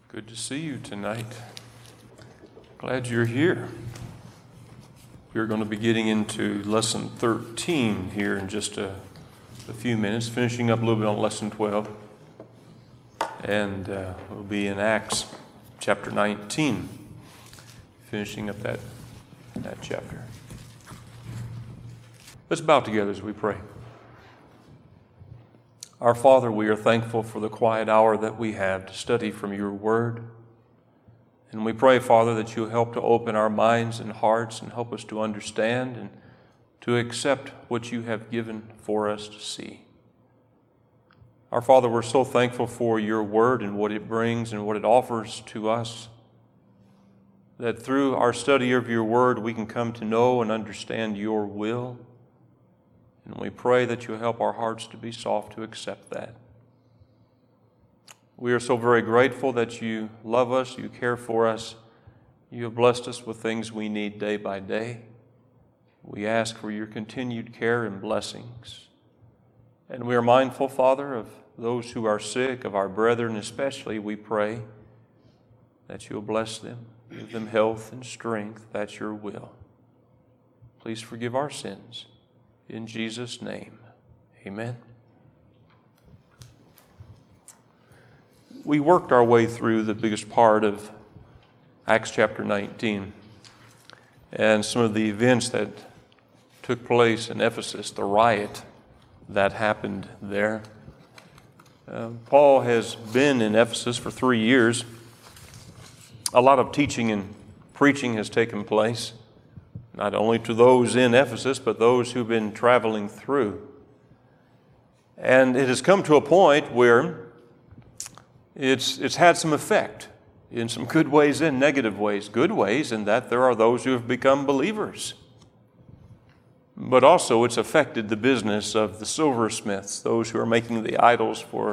Good to see you tonight. Glad you're here. We're going to be getting into lesson 13 here in just a few minutes, finishing up a little bit on lesson 12. And we'll be in Acts chapter 19, finishing up that chapter. Let's bow together as we pray. Our Father, we are thankful for the quiet hour that we have to study from your word. And we pray, Father, that you'll help to open our minds and hearts and help us to understand and to accept what you have given for us to see. Our Father, we're so thankful for your word and what it brings and what it offers to us, that through our study of your word we can come to know and understand your will. And we pray that you'll help our hearts to be soft to accept that. We are so very grateful that you love us, you care for us, you have blessed us with things we need day by day. We ask for your continued care and blessings. And we are mindful, Father, of those who are sick, of our brethren especially. We pray that you'll bless them, give them health and strength. That's your will. Please forgive our sins. In Jesus' name, amen. We worked our way through the biggest part of Acts chapter 19 and some of the events that took place in Ephesus, the riot that happened there. Paul has been in Ephesus for 3 years. A lot of teaching and preaching has taken place, not only to those in Ephesus, but those who've been traveling through. And it has come to a point where it's had some effect in some good ways and negative ways. Good ways in that there are those who have become believers. But also it's affected the business of the silversmiths, those who are making the idols for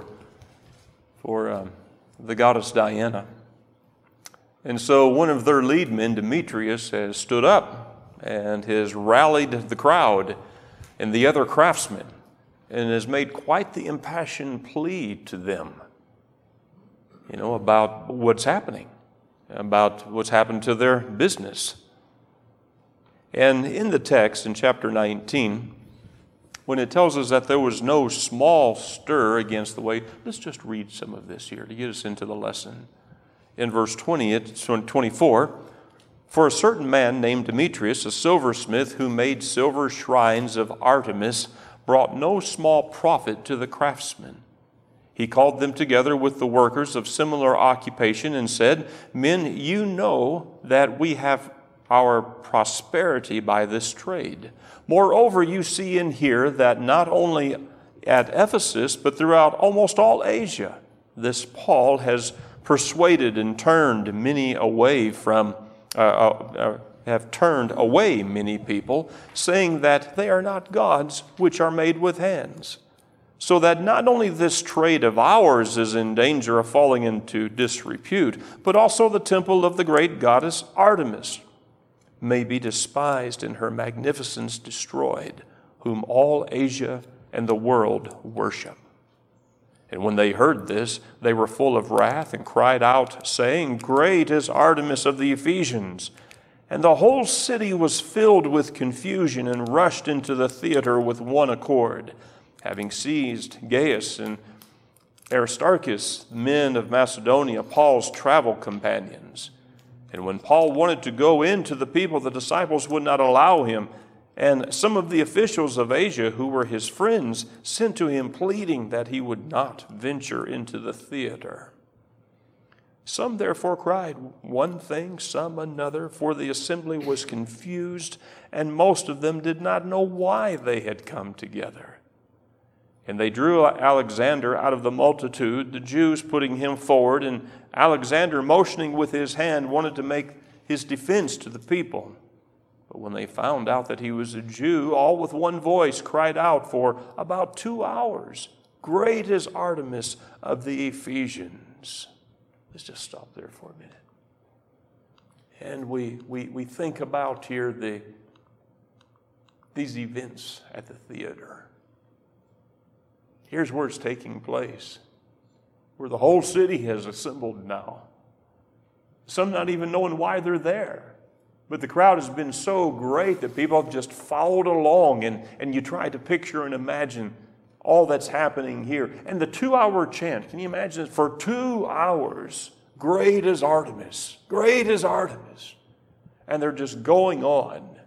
the goddess Diana. And so one of their lead men, Demetrius, has stood up and has rallied the crowd and the other craftsmen and has made quite the impassioned plea to them, about what's happening, about what's happened to their business. And in the text in chapter 19, when it tells us that there was no small stir against the way, let's just read some of this here to get us into the lesson. In verse 24, for a certain man named Demetrius, a silversmith who made silver shrines of Artemis, brought no small profit to the craftsmen. He called them together with the workers of similar occupation and said, men, you know that we have our prosperity by this trade. Moreover, you see and hear that not only at Ephesus, but throughout almost all Asia, this Paul has persuaded and turned many away have turned away many people, saying that they are not gods which are made with hands. So that not only this trade of ours is in danger of falling into disrepute, but also the temple of the great goddess Artemis may be despised and her magnificence destroyed, whom all Asia and the world worship. And when they heard this, they were full of wrath and cried out, saying, great is Artemis of the Ephesians. And the whole city was filled with confusion and rushed into the theater with one accord, having seized Gaius and Aristarchus, men of Macedonia, Paul's travel companions. And when Paul wanted to go in to the people, the disciples would not allow him. And some of the officials of Asia, who were his friends, sent to him pleading that he would not venture into the theater. Some therefore cried one thing, some another, for the assembly was confused, and most of them did not know why they had come together. And they drew Alexander out of the multitude, the Jews putting him forward, and Alexander, motioning with his hand, wanted to make his defense to the people. But when they found out that he was a Jew, all with one voice cried out for about 2 hours, great is Artemis of the Ephesians. Let's just stop there for a minute. And we think about here these events at the theater. Here's where it's taking place, where the whole city has assembled now. some not even knowing why they're there. But the crowd has been so great that people have just followed along, and you try to picture and imagine all that's happening here. And the 2-hour chant, can you imagine it? For 2 hours, great is Artemis, great is Artemis. And they're just going on.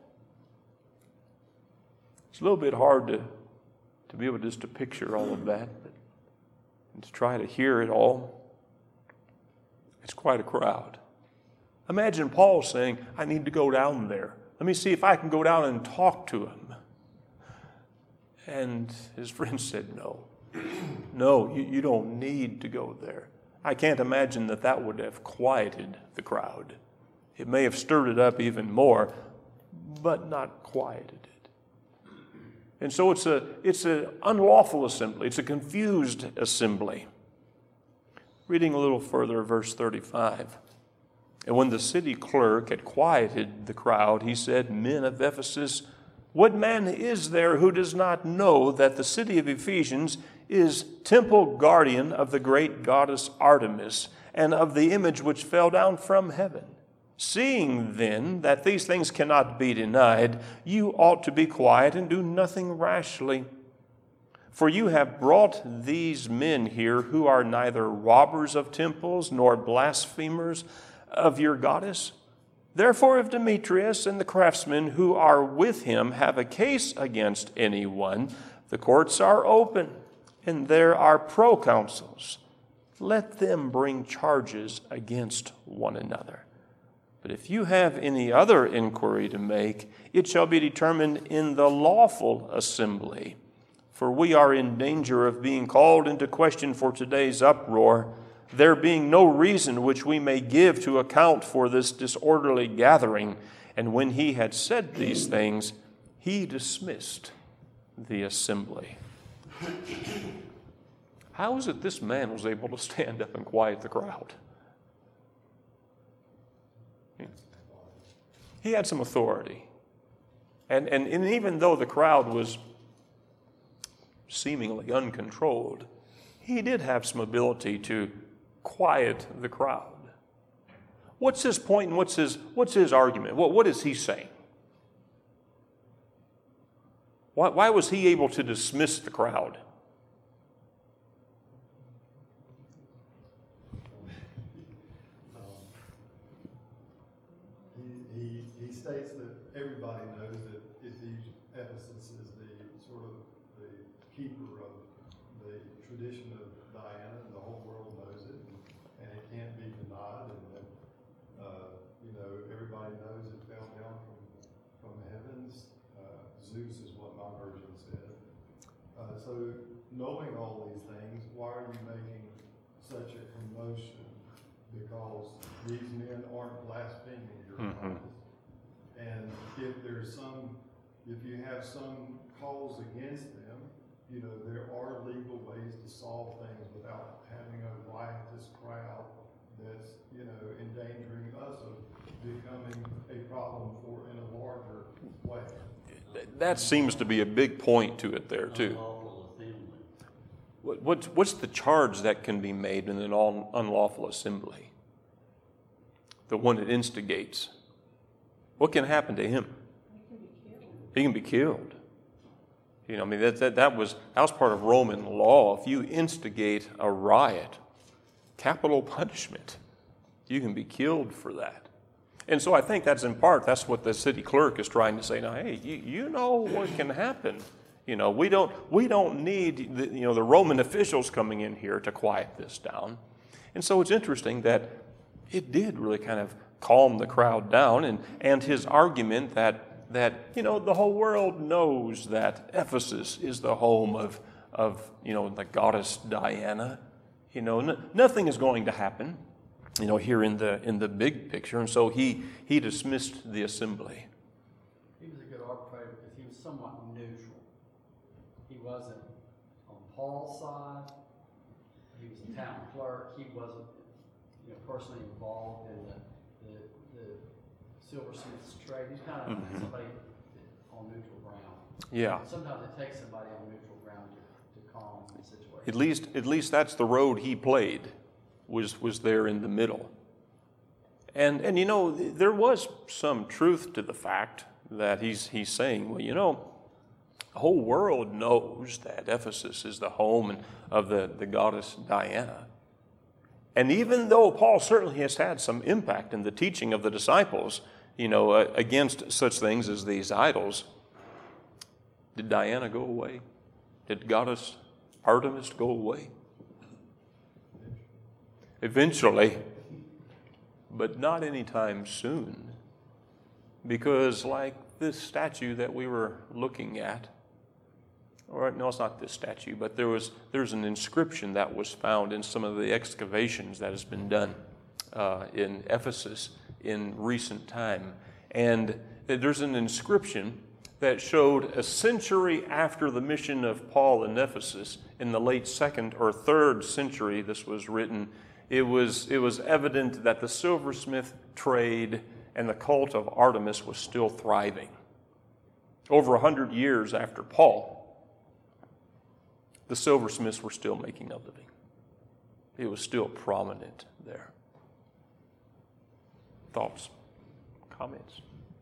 It's a little bit hard to be able just to picture all of that, and to try to hear it all. It's quite a crowd. Imagine Paul saying, I need to go down there. Let me see if I can go down and talk to him. And his friend said, no. No, you don't need to go there. I can't imagine that would have quieted the crowd. It may have stirred it up even more, but not quieted it. And so it's an unlawful assembly. It's a confused assembly. Reading a little further, verse 35. And when the city clerk had quieted the crowd, he said, Men of Ephesus, what man is there who does not know that the city of Ephesians is temple guardian of the great goddess Artemis and of the image which fell down from heaven? Seeing then that these things cannot be denied, you ought to be quiet and do nothing rashly. For you have brought these men here who are neither robbers of temples nor blasphemers of your goddess. Therefore, if Demetrius and the craftsmen who are with him have a case against anyone, the courts are open, and there are proconsuls. Let them bring charges against one another. But if you have any other inquiry to make, it shall be determined in the lawful assembly. For we are in danger of being called into question for today's uproar, there being no reason which we may give to account for this disorderly gathering. And when he had said these things, he dismissed the assembly. How is it this man was able to stand up and quiet the crowd? He had some authority. And even though the crowd was seemingly uncontrolled, he did have some ability to quiet the crowd. What's his point and what's his argument? What is he saying? Why was he able to dismiss the crowd? He states that everybody knows that Ephesus is the sort of the keeper of the tradition of Diana, and the whole world knows it, and it can't be denied. And that, everybody knows it fell down from the heavens. Zeus is what my version said. So knowing all these things, why are you making such a commotion? Because these men aren't blaspheming your goddess. And if you have some cause against them, there are legal ways to solve things without having a riotous crowd that's, endangering us of becoming a problem in a larger way. That seems to be a big point to it there, too. What's the charge that can be made in an unlawful assembly? The one that instigates. What can happen to him? He can be killed. That was part of Roman law. If you instigate a riot, capital punishment, you can be killed for that. And so I think that's what the city clerk is trying to say. Now, hey, you know what can happen. We don't need the Roman officials coming in here to quiet this down. And so it's interesting that it did really kind of calm the crowd down, and his argument that the whole world knows that Ephesus is the home of the goddess Diana. Nothing is going to happen, here in the big picture, and so he dismissed the assembly. He was a good arbitrator because he was somewhat neutral. He wasn't on Paul's side. He was a town clerk. He wasn't, personally involved in the silversmith's trade. He's kind of somebody on neutral ground. Yeah. Sometimes it takes somebody on neutral ground to calm the situation. At least that's the road he played, was there in the middle. And you know, there was some truth to the fact that he's saying, well, you know, the whole world knows that Ephesus is the home of the goddess Diana. And even though Paul certainly has had some impact in the teaching of the disciples, you know, against such things as these idols, did Diana go away? Did goddess Artemis go away? Eventually, but not anytime soon. Because like this statue that we were looking at, or no, it's not this statue, but there's an inscription that was found in some of the excavations that has been done in Ephesus in recent time. And there's an inscription that showed a century after the mission of Paul in Ephesus, in the late 2nd or 3rd century this was written, it was evident that the silversmith trade and the cult of Artemis was still thriving. Over 100 years after Paul, the silversmiths were still making a living. It was still prominent there. Thoughts? Comments?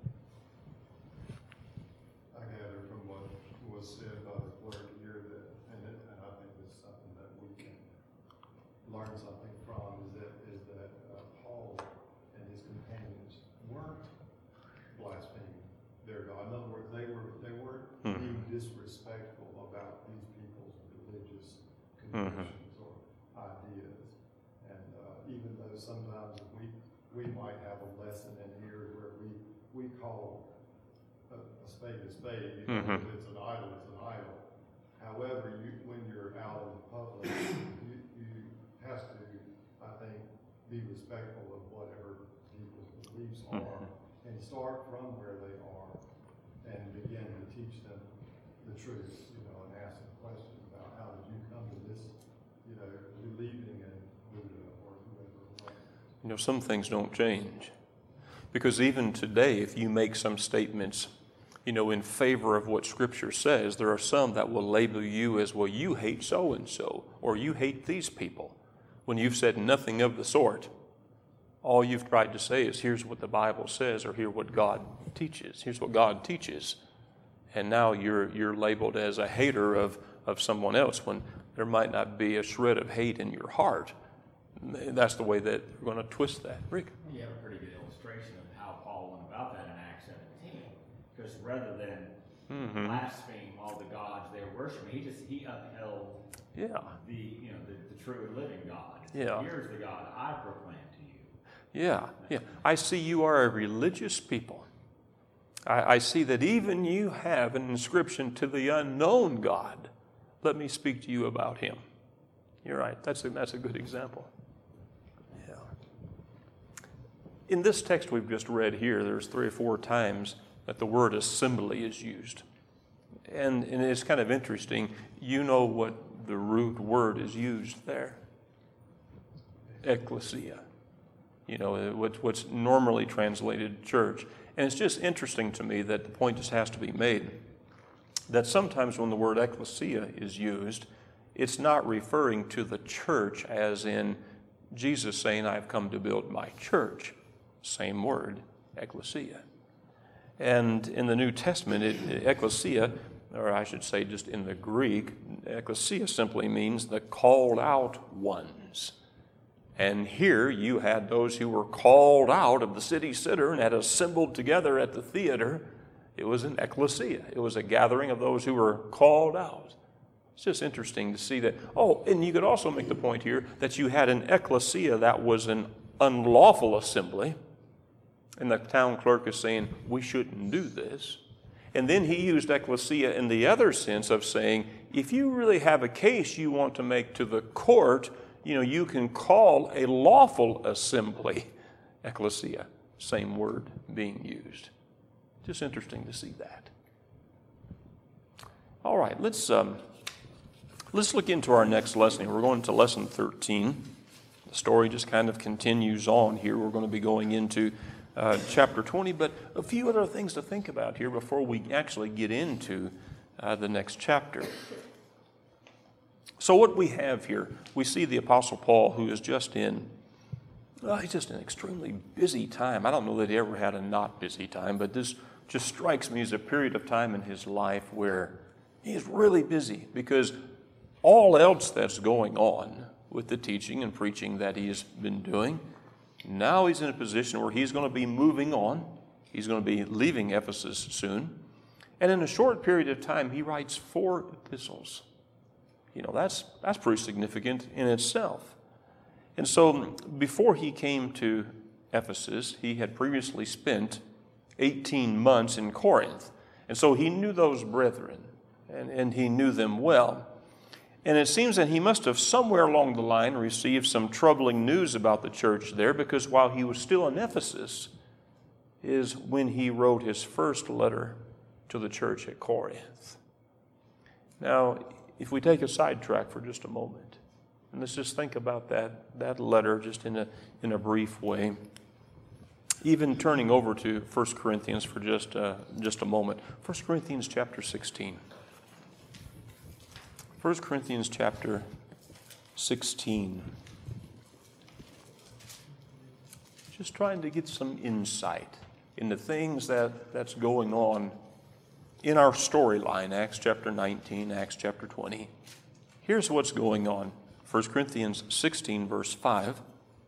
I gather from what was said by the clerk here that, and I think it's something that we can learn something from, is that Paul and his companions weren't blaspheming their God. In other words, they weren't being disrespectful about these people's religious convictions or ideas. And even though sometimes we might have a lesson in here where we call a spade, you know, if it's an idol, it's an idol. However, when you're out in the public, you have to, I think, be respectful of whatever people's beliefs are and start from where they are and begin to teach them the truth, you know, and ask them questions about how did you come to this, you know, believing in Buddha or whoever. You know, some things don't change. Because even today, if you make some statements, you know, in favor of what Scripture says, there are some that will label you as, well, you hate so-and-so, or you hate these people, when you've said nothing of the sort. All you've tried to say is, here's what the Bible says, or here's what God teaches. Here's what God teaches. And now you're labeled as a hater of someone else, when there might not be a shred of hate in your heart. That's the way that we're going to twist that. Rick? You have a pretty good illustration of how Paul went about that in Acts 17. Because rather than blaspheme all the gods they were worshiping, he upheld the true and living God. Yeah. Here's the God I proclaim to you. Yeah. I see you are a religious people. I see that even you have an inscription to the unknown God. Let me speak to you about him. You're right. That's a good example. Yeah. In this text we've just read here, there's 3 or 4 times that the word assembly is used. And it's kind of interesting. You know what the root word is used there? Ecclesia. You know, what's normally translated church. And it's just interesting to me that the point just has to be made that sometimes when the word ecclesia is used, it's not referring to the church as in Jesus saying, I've come to build my church. Same word, ecclesia. And in the New Testament, ecclesia, or I should say just in the Greek, ecclesia simply means the called out ones. And here you had those who were called out of the city center and had assembled together at the theater. It was an ecclesia. It was a gathering of those who were called out. It's just interesting to see that. Oh, and you could also make the point here that you had an ecclesia that was an unlawful assembly. And the town clerk is saying, we shouldn't do this. And then he used ecclesia in the other sense of saying, if you really have a case you want to make to the court, you know, you can call a lawful assembly ecclesia. Same word being used. Just interesting to see that. All right, let's look into our next lesson. We're going to lesson 13. The story just kind of continues on here. We're going to be going into chapter 20, but a few other things to think about here before we actually get into the next chapter. So what we have here, we see the Apostle Paul, who is just in Well, he's just an extremely busy time. I don't know that he ever had a not busy time, but this just strikes me as a period of time in his life where he's really busy, because all else that's going on with the teaching and preaching that he's been doing, now he's in a position where he's going to be moving on. He's going to be leaving Ephesus soon. And in a short period of time, he writes 4 epistles. You know, that's pretty significant in itself. And so before he came to Ephesus, he had previously spent 18 months in Corinth. And so he knew those brethren, and he knew them well. And it seems that he must have somewhere along the line received some troubling news about the church there, because while he was still in Ephesus is when he wrote his first letter to the church at Corinth. Now, if we take a sidetrack for just a moment, and let's just think about that letter just in a brief way. Even turning over to 1 Corinthians for just a moment. 1 Corinthians chapter 16. 1 Corinthians chapter 16. Just trying to get some insight into things that's going on in our storyline, Acts chapter 19, Acts chapter 20. Here's what's going on. 1 Corinthians 16, verse 5.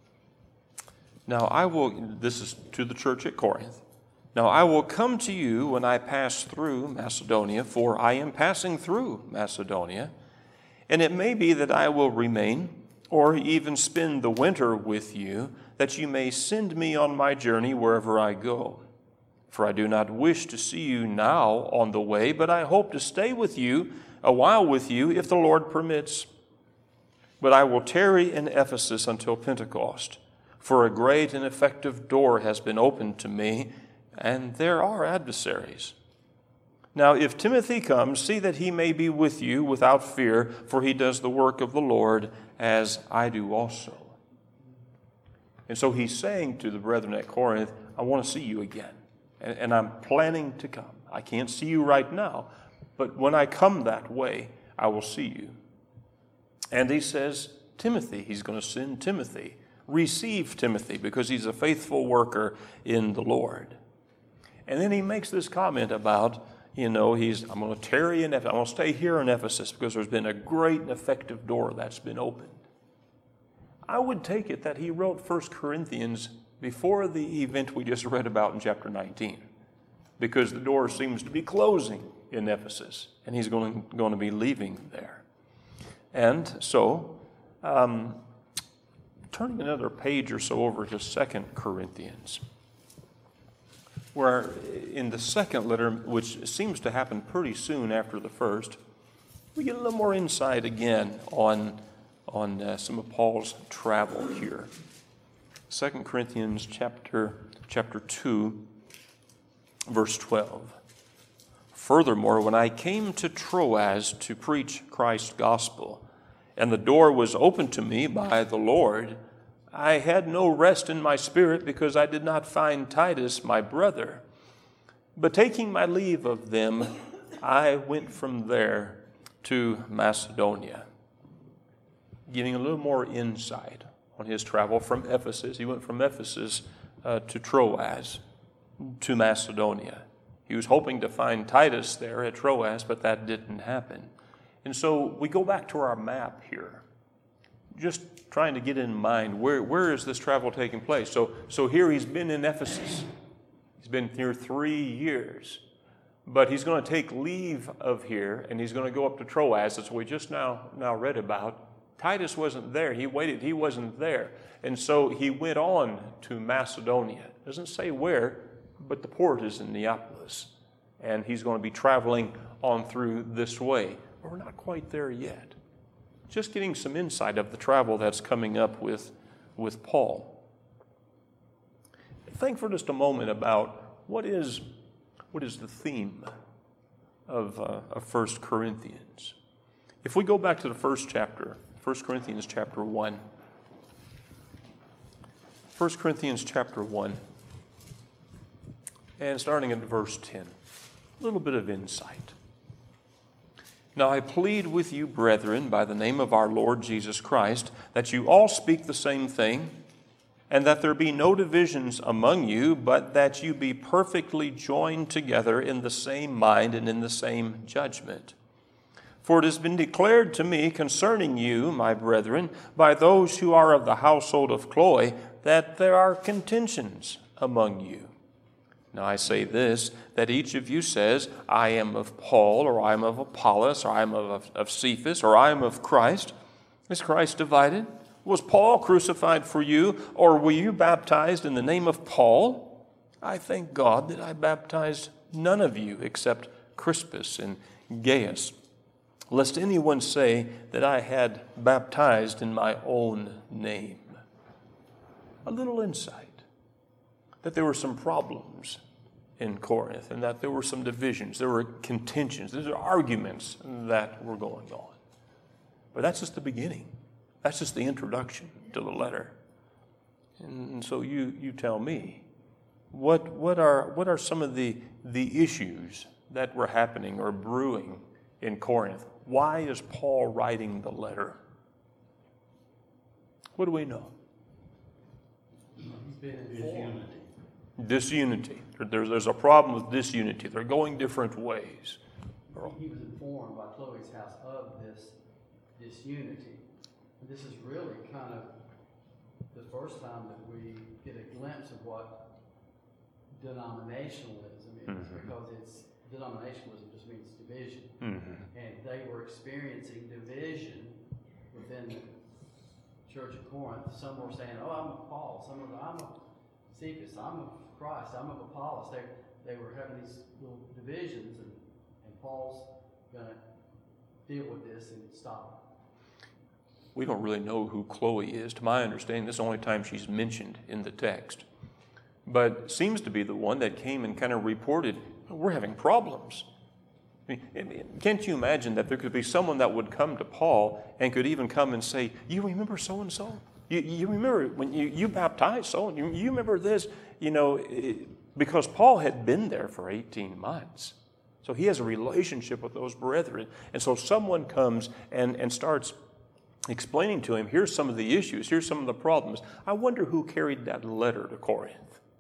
This is to the church at Corinth. Now I will come to you when I pass through Macedonia, for I am passing through Macedonia. And it may be that I will remain, or even spend the winter with you, that you may send me on my journey wherever I go. For I do not wish to see you now on the way, but I hope to stay with you, a while with you, if the Lord permits. But I will tarry in Ephesus until Pentecost, for a great and effective door has been opened to me, and there are adversaries. Now, if Timothy comes, see that he may be with you without fear, for he does the work of the Lord, as I do also. And so he's saying to the brethren at Corinth, I want to see you again, and I'm planning to come. I can't see you right now, but when I come that way, I will see you. And he says, Timothy, he's going to send Timothy. Receive Timothy, because he's a faithful worker in the Lord. And then he makes this comment about, I'm going to tarry in Ephesus. I'm going to stay here in Ephesus because there's been a great and effective door that's been opened. I would take it that he wrote 1 Corinthians before the event we just read about in chapter 19, because the door seems to be closing in Ephesus, and he's going to be leaving there. And so, turning another page or so over to 2 Corinthians, where in the second letter, which seems to happen pretty soon after the first, we get a little more insight again on some of Paul's travel here. 2 Corinthians chapter 2, verse 12. Furthermore, when I came to Troas to preach Christ's gospel, and the door was opened to me by the Lord, I had no rest in my spirit, because I did not find Titus, my brother. But taking my leave of them, I went from there to Macedonia. Giving a little more insight on his travel from Ephesus. He went from Ephesus to Troas, to Macedonia. He was hoping to find Titus there at Troas, but that didn't happen. And so we go back to our map here, just trying to get in mind where is this travel taking place. So here he's been in Ephesus. He's been here 3 years. But he's going to take leave of here, and he's going to go up to Troas. That's what we just now read about. Titus wasn't there. He waited. He wasn't there. And so he went on to Macedonia. It doesn't say where, but the port is in Neapolis. And he's going to be traveling on through this way. But we're not quite there yet. Just getting some insight of the travel that's coming up with Paul. Think for just a moment about what is the theme of 1 Corinthians. If we go back to the first chapter, 1 Corinthians chapter 1. 1 Corinthians chapter 1. And starting at verse 10. A little bit of insight. Now I plead with you, brethren, by the name of our Lord Jesus Christ, that you all speak the same thing, and that there be no divisions among you, but that you be perfectly joined together in the same mind and in the same judgment. For it has been declared to me concerning you, my brethren, by those who are of the household of Chloe, that there are contentions among you. Now I say this, that each of you says, I am of Paul, or I am of Apollos, or I am of Cephas, or I am of Christ. Is Christ divided? Was Paul crucified for you, or were you baptized in the name of Paul? I thank God that I baptized none of you except Crispus and Gaius, lest anyone say that I had baptized in my own name. A little insight that there were some problems in Corinth and that there were some divisions, there were contentions, there were arguments that were going on. But that's just the beginning. That's just the introduction to the letter. And so you tell me, what are some of the issues that were happening or brewing in Corinth? Why is Paul writing the letter? What do we know? Disunity. There's a problem with disunity. They're going different ways. He was informed by Chloe's house of this disunity. And this is really kind of the first time that we get a glimpse of what denominationalism is, because denominationalism just means division. And they were experiencing division within the church of Corinth. Some were saying, oh, I'm of Paul. Some were, I'm of Cephas. I'm of Christ. I'm of Apollos. They were having these little divisions, and Paul's going to deal with this and stop it. We don't really know who Chloe is. To my understanding, this is the only time she's mentioned in the text. But seems to be the one that came and kind of reported, we're having problems. I mean, can't you imagine that there could be someone that would come to Paul and could even come and say, you remember so-and-so? You remember when you baptized so? You remember this? Because Paul had been there for 18 months. So he has a relationship with those brethren. And so someone comes and starts explaining to him, here's some of the issues, here's some of the problems. I wonder who carried that letter to Corinth.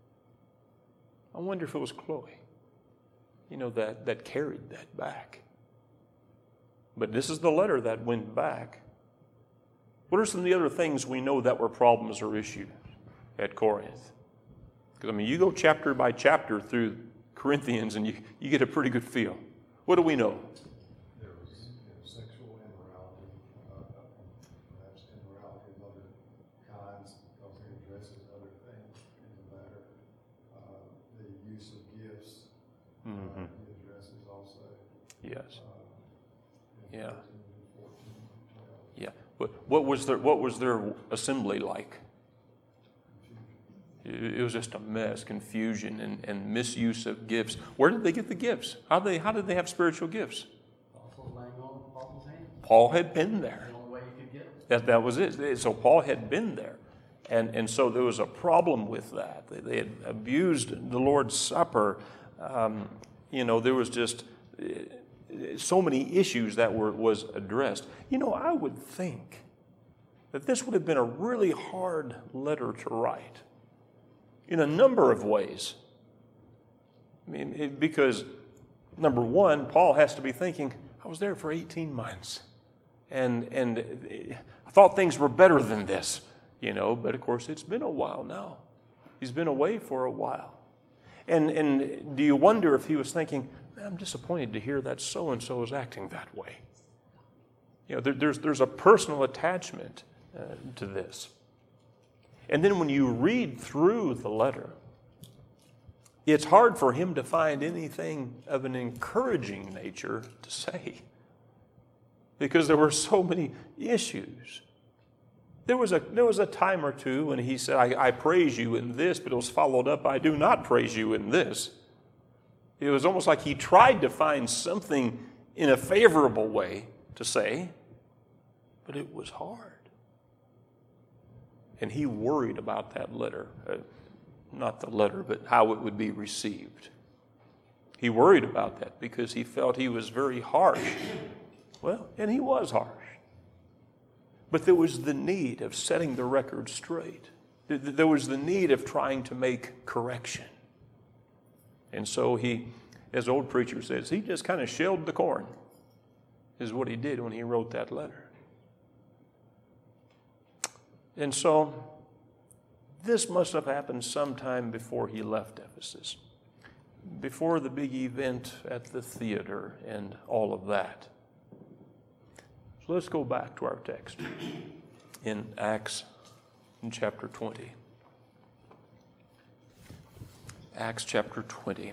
I wonder if it was Chloe, that carried that back. But this is the letter that went back. What are some of the other things we know that were problems or issues at Corinth? Because, you go chapter by chapter through Corinthians and you get a pretty good feel. What do we know? There was sexual immorality, perhaps immorality of other kinds, because he addresses other things in the matter. The use of gifts, he addresses also. Yes. Yeah. 13, 14, 12. Yeah. But what was their assembly like? It was just a mess, confusion, and misuse of gifts. Where did they get the gifts? How did they have spiritual gifts? Also laying on Paul's hand. Paul had been there. The only way you could get them. That was it. So Paul had been there. And so there was a problem with that. They had abused the Lord's Supper. There was just so many issues that was addressed. I would think that this would have been a really hard letter to write in a number of ways. Because, number one, Paul has to be thinking, I was there for 18 months. And I thought things were better than this, but of course it's been a while now. He's been away for a while. And do you wonder if he was thinking, I'm disappointed to hear that so-and-so is acting that way. There's a personal attachment to this. And then when you read through the letter, it's hard for him to find anything of an encouraging nature to say, because there were so many issues. There was a time or two when he said, I praise you in this, but it was followed up, I do not praise you in this. It was almost like he tried to find something in a favorable way to say, but it was hard. And he worried about that letter. Not the letter, but how it would be received. He worried about that because he felt he was very harsh. Well, and he was harsh. But there was the need of setting the record straight. There was the need of trying to make correction. And so he, as old preacher says, he just kind of shelled the corn, is what he did when he wrote that letter. And so this must have happened sometime before he left Ephesus, before the big event at the theater and all of that. So let's go back to our text in Acts in chapter 20. Acts chapter 20.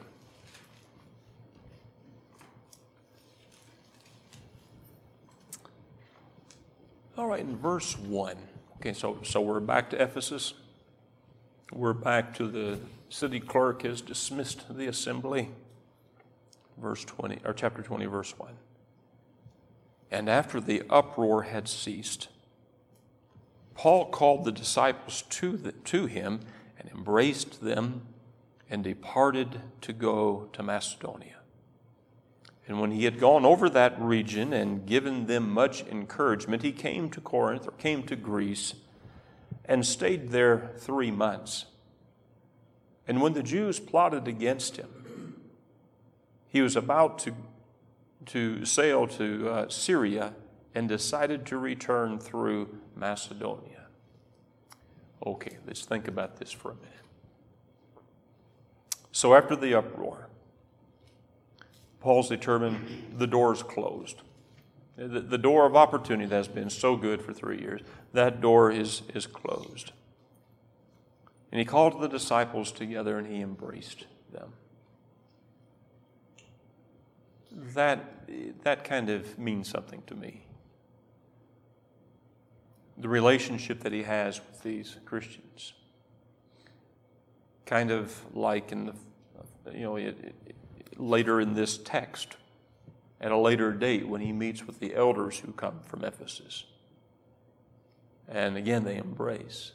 All right, in verse 1. Okay, so we're back to Ephesus. We're back to the city clerk has dismissed the assembly. Verse 20, or chapter 20, verse 1. And after the uproar had ceased, Paul called the disciples to him and embraced them and departed to go to Macedonia. And when he had gone over that region and given them much encouragement, he came to Corinth, or came to Greece, and stayed there 3 months. And when the Jews plotted against him, he was about to sail to Syria and decided to return through Macedonia. Okay, let's think about this for a minute. So after the uproar, Paul's determined the door's closed. The door of opportunity that has been so good for 3 years, that door is closed. And he called the disciples together and he embraced them. That kind of means something to me. The relationship that he has with these Christians. Kind of like in later in this text, at a later date when he meets with the elders who come from Ephesus. And again, they embrace.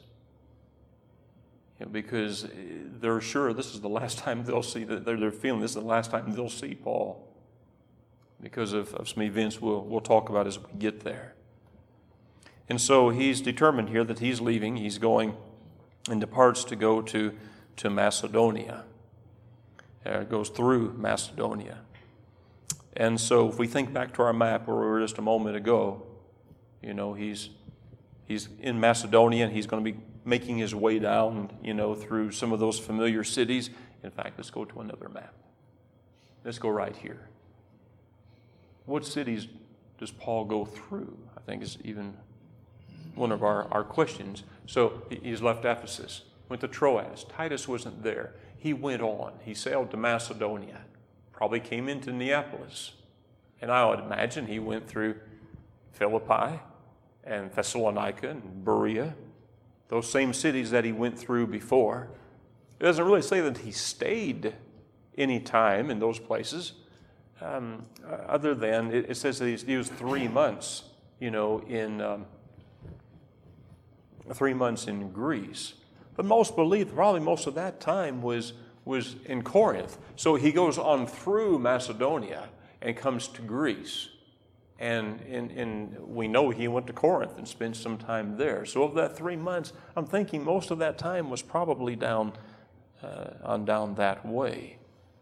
Because they're sure this is the last time they'll see, they're feeling this is the last time they'll see Paul. Because of some events we'll talk about as we get there. And so he's determined here that he's leaving. He's going and departs to go to Macedonia. Goes through Macedonia. And so if we think back to our map where we were just a moment ago, he's in Macedonia and he's going to be making his way down, through some of those familiar cities. In fact, let's go to another map. Let's go right here. What cities does Paul go through? I think is even one of our questions. So he's left Ephesus, went to Troas. Titus wasn't there. He went on. He sailed to Macedonia. Probably came into Neapolis. And I would imagine he went through Philippi and Thessalonica and Berea, those same cities that he went through before. It doesn't really say that he stayed any time in those places, other than it says that he was 3 months, in 3 months in Greece. But most believe probably most of that time was in Corinth. So he goes on through Macedonia and comes to Greece. And we know he went to Corinth and spent some time there. So of that 3 months, I'm thinking most of that time was probably down that way.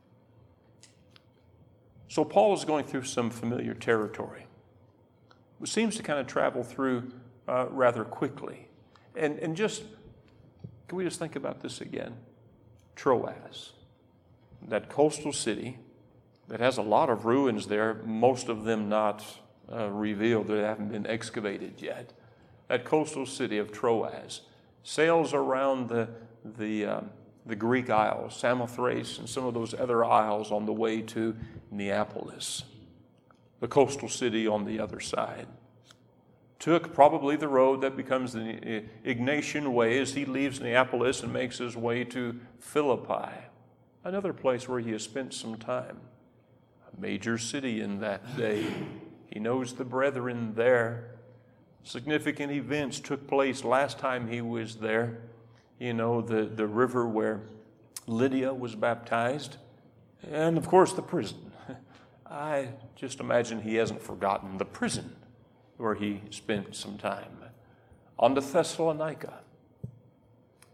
So Paul is going through some familiar territory. It seems to kind of travel through rather quickly. And just, can we just think about this again? Troas, that coastal city that has a lot of ruins there, most of them not revealed, they haven't been excavated yet. That coastal city of Troas sails around the Greek Isles, Samothrace, and some of those other isles on the way to Neapolis, the coastal city on the other side. Took probably the road that becomes the Egnatian Way as he leaves Neapolis and makes his way to Philippi, another place where he has spent some time. A major city in that day. He knows the brethren there. Significant events took place last time he was there. The river where Lydia was baptized. And, of course, the prison. I just imagine he hasn't forgotten the prison where he spent some time. On to Thessalonica.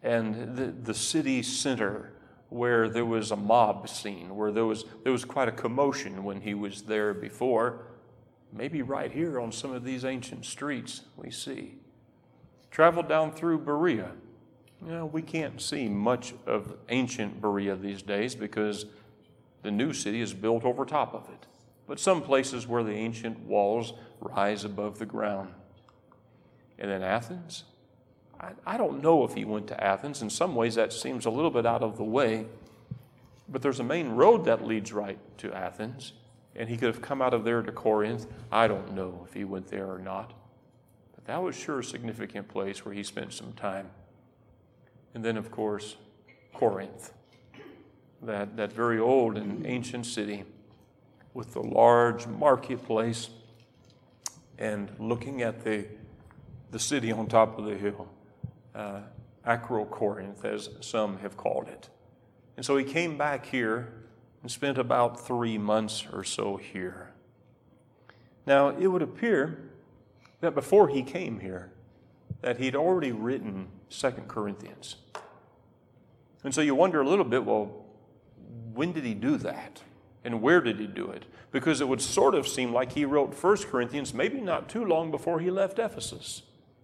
and the city center where there was a mob scene, where there was quite a commotion when he was there before. Maybe right here on some of these ancient streets we see. Traveled down through Berea. We can't see much of ancient Berea these days because the new city is built over top of it. But some places where the ancient walls rise above the ground. And then Athens. I don't know if he went to Athens. In some ways that seems a little bit out of the way. But there's a main road that leads right to Athens. And he could have come out of there to Corinth. I don't know if he went there or not. But that was sure a significant place where he spent some time. And then, of course, Corinth. That very old and ancient city with the large marketplace and looking at the city on top of the hill. Acrocorinth, as some have called it. And so he came back here and spent about 3 months or so here. Now, it would appear that before he came here, that he'd already written 2 Corinthians. And so you wonder a little bit, well, when did he do that? And where did he do it? Because it would sort of seem like he wrote 1 Corinthians maybe not too long before he left Ephesus.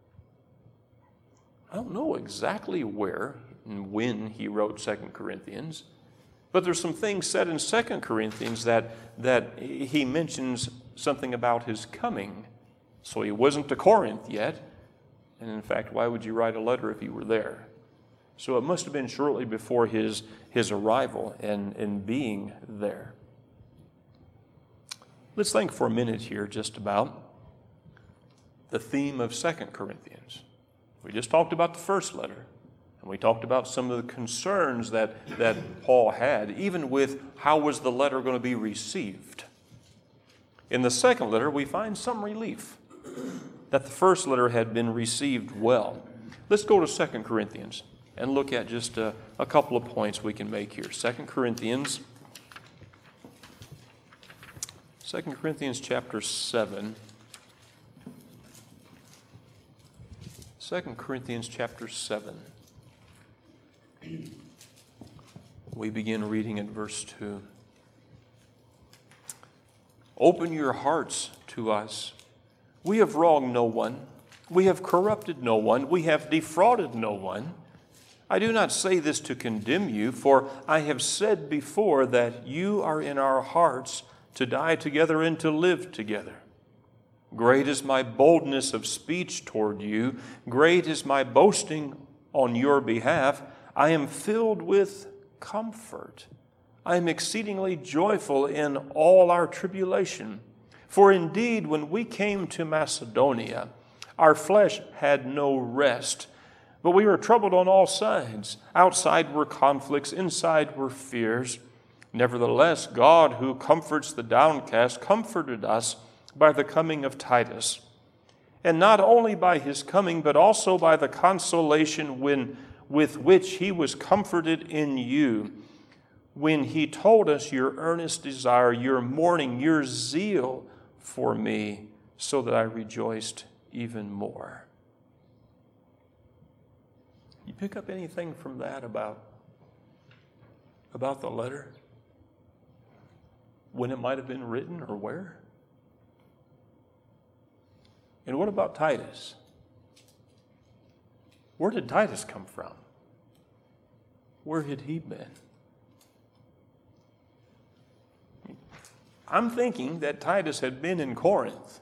I don't know exactly where and when he wrote 2 Corinthians, but there's some things said in 2 Corinthians that he mentions something about his coming. So he wasn't to Corinth yet, and in fact, why would you write a letter if you were there? So it must have been shortly before his arrival and being there. Let's think for a minute here just about the theme of 2 Corinthians. We just talked about the first letter, and we talked about some of the concerns that Paul had, even with how was the letter going to be received. In the second letter, we find some relief that the first letter had been received well. Let's go to 2 Corinthians and look at just a couple of points we can make here. 2 Corinthians chapter 7. 2 Corinthians chapter 7. We begin reading at verse 2. Open your hearts to us. We have wronged no one. We have corrupted no one. We have defrauded no one. I do not say this to condemn you, for I have said before that you are in our hearts to die together and to live together. Great is my boldness of speech toward you. Great is my boasting on your behalf. I am filled with comfort. I am exceedingly joyful in all our tribulation. For indeed, when we came to Macedonia, our flesh had no rest, but we were troubled on all sides. Outside were conflicts, inside were fears. Nevertheless, God, who comforts the downcast, comforted us by the coming of Titus. And not only by his coming, but also by the consolation with which he was comforted in you, when he told us your earnest desire, your mourning, your zeal for me, so that I rejoiced even more. You pick up anything from that about the letter? When it might have been written or where? And what about Titus? Where did Titus come from? Where had he been? I'm thinking that Titus had been in Corinth.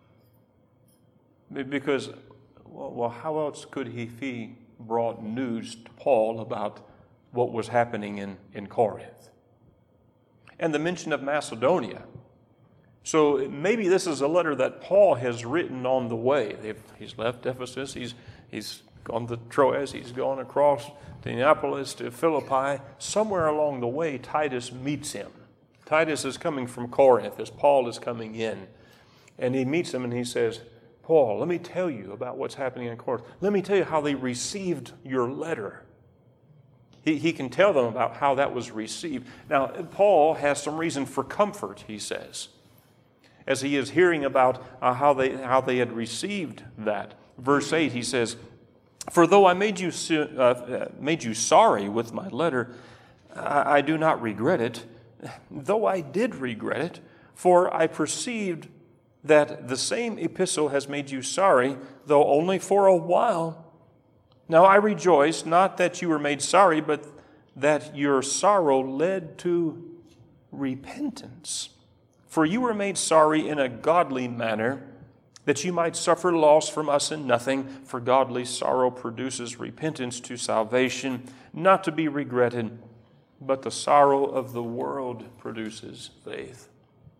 Because, well, how else could he if he brought news to Paul about what was happening in Corinth? And the mention of Macedonia. So maybe this is a letter that Paul has written on the way. He's left Ephesus, he's gone to Troas, he's gone across to Neapolis, to Philippi. Somewhere along the way, Titus meets him. Titus is coming from Corinth as Paul is coming in. And he meets him and he says, Paul, let me tell you about what's happening in Corinth. Let me tell you how they received your letter. He can tell them about how that was received. Now, Paul has some reason for comfort, he says, as he is hearing about how they had received that. Verse 8, he says, For though I made you sorry with my letter, I do not regret it, though I did regret it, for I perceived that the same epistle has made you sorry, though only for a while. Now I rejoice, not that you were made sorry, but that your sorrow led to repentance. For you were made sorry in a godly manner, that you might suffer loss from us in nothing, for godly sorrow produces repentance to salvation, not to be regretted, but the sorrow of the world produces faith.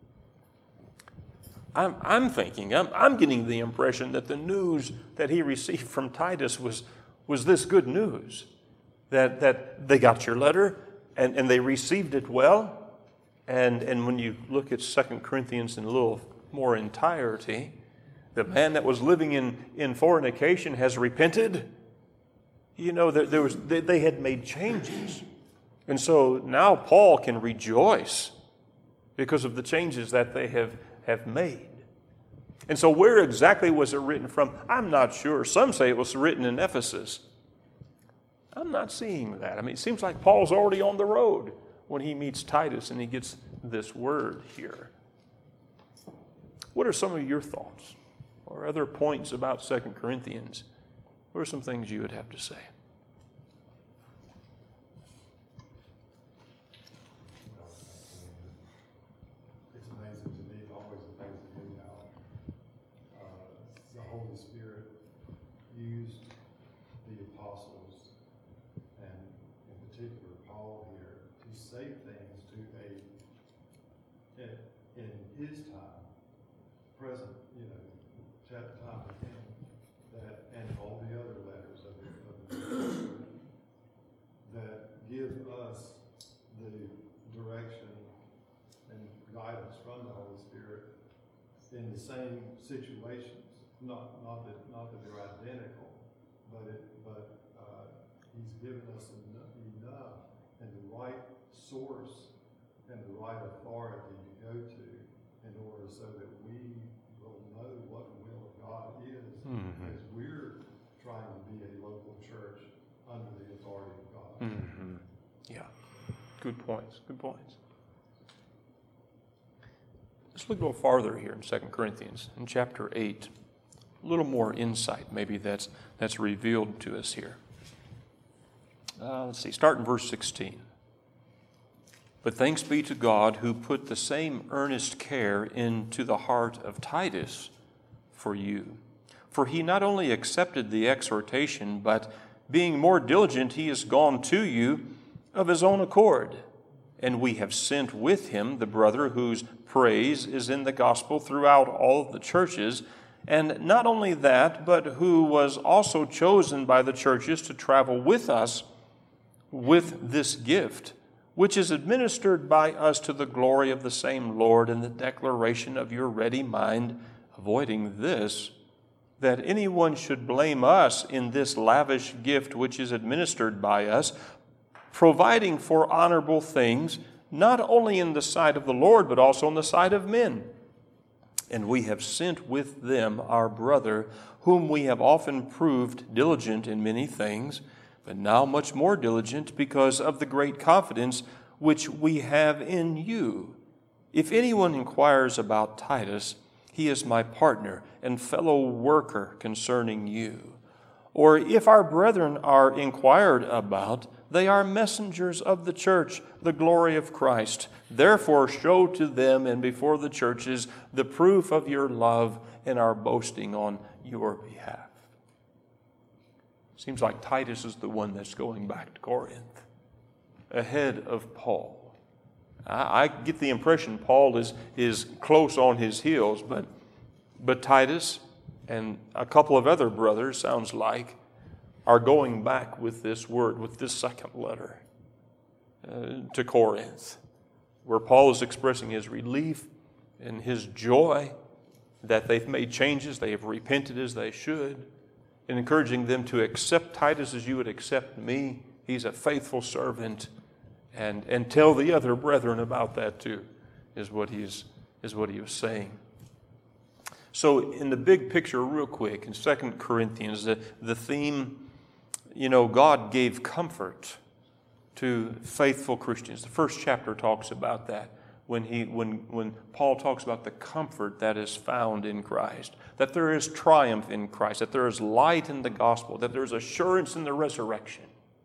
I'm getting the impression that the news that he received from Titus was this good news, that they got your letter and they received it well. And when you look at 2 Corinthians in a little more entirety, the man that was living in fornication has repented. You know, they had made changes. And so now Paul can rejoice because of the changes that they have made. And so where exactly was it written from? I'm not sure. Some say it was written in Ephesus. I'm not seeing that. I mean, it seems like Paul's already on the road when he meets Titus and he gets this word here. What are some of your thoughts or other points about 2 Corinthians? What are some things you would have to say? It's amazing to me, always amazing to me how the Holy Spirit used the apostles, and in particular Paul here, to say things in his time, present, time with him, and all the other letters of the that give us the direction and guidance from the Holy Spirit in the same situations. Not that they're identical, but he's given us enough and the right source and the right authority to go to in order so that we will know what the will of God is, as we're trying to be a local church under the authority of God. Mm-hmm. Yeah, good points. Let's look a little farther here in 2 Corinthians, in chapter 8. A little more insight maybe that's revealed to us here. Let's see, start in verse 16. But thanks be to God who put the same earnest care into the heart of Titus for you. For he not only accepted the exhortation, but being more diligent, he has gone to you of his own accord. And we have sent with him the brother whose praise is in the gospel throughout all of the churches. And not only that, but who was also chosen by the churches to travel with us with this gift, which is administered by us to the glory of the same Lord and the declaration of your ready mind, avoiding this, that anyone should blame us in this lavish gift which is administered by us, providing for honorable things, not only in the sight of the Lord, but also in the sight of men. And we have sent with them our brother, whom we have often proved diligent in many things, but now much more diligent because of the great confidence which we have in you. If anyone inquires about Titus, he is my partner and fellow worker concerning you. Or if our brethren are inquired about, they are messengers of the church, the glory of Christ. Therefore show to them and before the churches the proof of your love and our boasting on your behalf. Seems like Titus is the one that's going back to Corinth ahead of Paul. I get the impression Paul is close on his heels, but Titus and a couple of other brothers, sounds like, are going back with this word, with this second letter to Corinth, where Paul is expressing his relief and his joy that they've made changes, they have repented as they should, and encouraging them to accept Titus as you would accept me. He's a faithful servant, and tell the other brethren about that too, is what he was saying. So in the big picture, real quick, in 2 Corinthians, the theme God gave comfort to faithful Christians. The first chapter talks about that when Paul talks about the comfort that is found in Christ, that there is triumph in Christ, that there is light in the gospel, that there is assurance in the resurrection.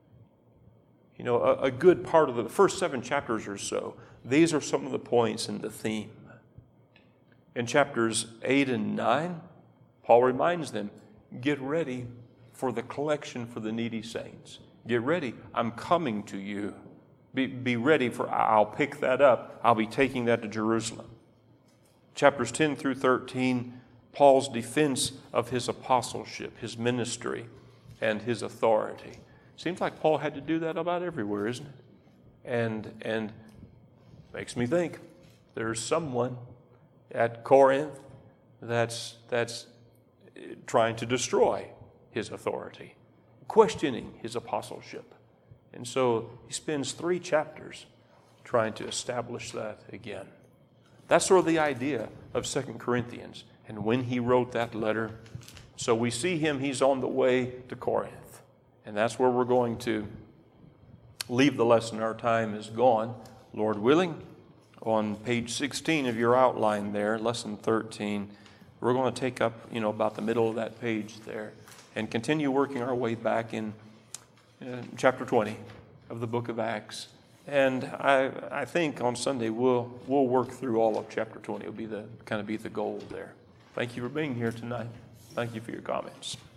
A good part of the first 7 chapters or so, these are some of the points in the theme. In chapters 8 and 9, Paul reminds them, get ready for the collection for the needy saints. Get ready. I'm coming to you. Be ready for, I'll pick that up. I'll be taking that to Jerusalem. Chapters 10 through 13, Paul's defense of his apostleship, his ministry, and his authority. Seems like Paul had to do that about everywhere, isn't it? And makes me think there's someone at Corinth that's trying to destroy his authority, questioning his apostleship. And so he spends 3 chapters trying to establish that again. That's sort of the idea of 2 Corinthians. And when he wrote that letter, so we see him, he's on the way to Corinth. And that's where we're going to leave the lesson. Our time is gone, Lord willing. On page 16 of your outline there, lesson 13, we're going to take up, about the middle of that page there and continue working our way back in chapter 20 of the book of Acts. And I think on Sunday we'll work through all of chapter 20. It'll be the goal there. Thank you for being here tonight. Thank you for your comments.